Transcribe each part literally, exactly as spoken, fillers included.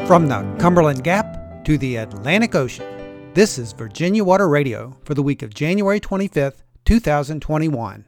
From the Cumberland Gap to the Atlantic Ocean, this is Virginia Water Radio for the week of January twenty-fifth, two thousand twenty-one.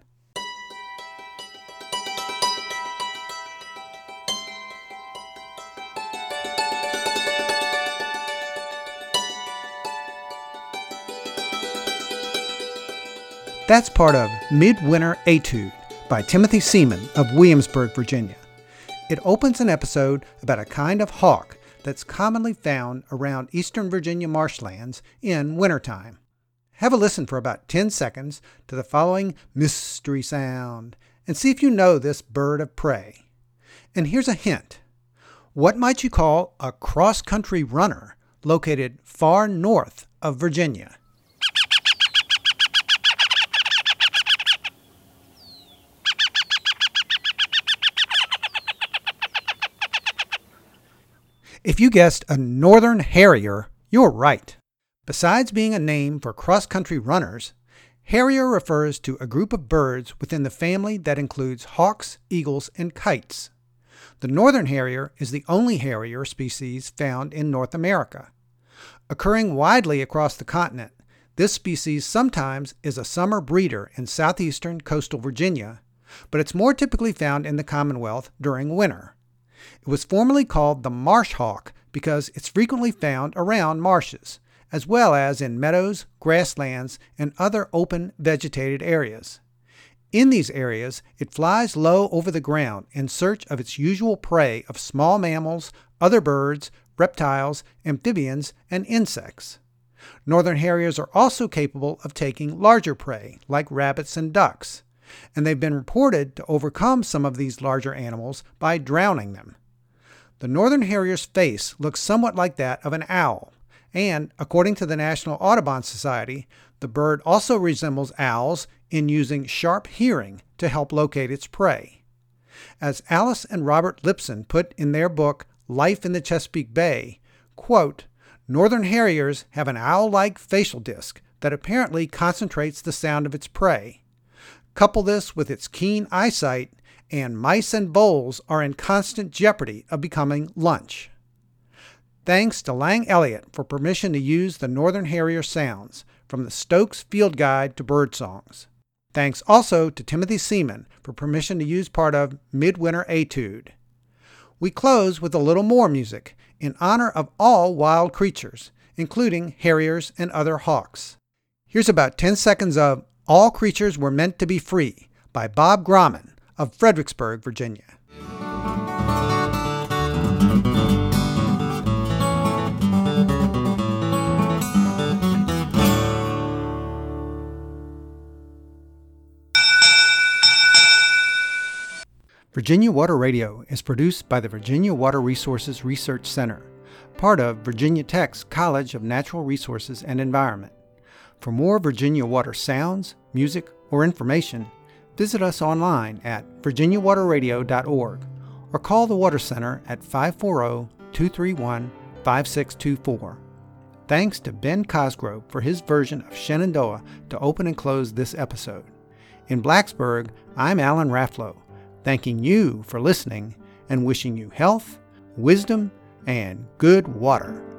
That's part of Midwinter Etude by Timothy Seaman of Williamsburg, Virginia. It opens an episode about a kind of hawk that's commonly found around eastern Virginia marshlands in wintertime. Have a listen for about ten seconds to the following mystery sound and see if you know this bird of prey. And here's a hint. What might you call a cross-country runner located far north of Virginia? If you guessed a northern harrier, you're right. Besides being a name for cross-country runners, harrier refers to a group of birds within the family that includes hawks, eagles, and kites. The northern harrier is the only harrier species found in North America. Occurring widely across the continent, this species sometimes is a summer breeder in southeastern coastal Virginia, but it's more typically found in the Commonwealth during winter. It was formerly called the marsh hawk because it's frequently found around marshes, as well as in meadows, grasslands, and other open vegetated areas. In these areas, it flies low over the ground in search of its usual prey of small mammals, other birds, reptiles, amphibians, and insects. Northern harriers are also capable of taking larger prey, like rabbits and ducks, and they've been reported to overcome some of these larger animals by drowning them. The northern harrier's face looks somewhat like that of an owl, and according to the National Audubon Society, the bird also resembles owls in using sharp hearing to help locate its prey. As Alice and Robert Lipson put in their book Life in the Chesapeake Bay, quote, "Northern harriers have an owl-like facial disc that apparently concentrates the sound of its prey. Couple this with its keen eyesight, and mice and voles are in constant jeopardy of becoming lunch." Thanks to Lang Elliott for permission to use the northern harrier sounds from the Stokes Field Guide to Birdsongs. Thanks also to Timothy Seaman for permission to use part of Midwinter Etude. We close with a little more music in honor of all wild creatures, including harriers and other hawks. Here's about ten seconds of All Creatures Were Meant to Be Free by Bob Grauman of Fredericksburg, Virginia. Virginia Water Radio is produced by the Virginia Water Resources Research Center, part of Virginia Tech's College of Natural Resources and Environment. For more Virginia Water sounds, music, or information, visit us online at virginia water radio dot org or call the Water Center at five four zero, two three one, five six two four. Thanks to Ben Cosgrove for his version of Shenandoah to open and close this episode. In Blacksburg, I'm Alan Rafflow, thanking you for listening and wishing you health, wisdom, and good water.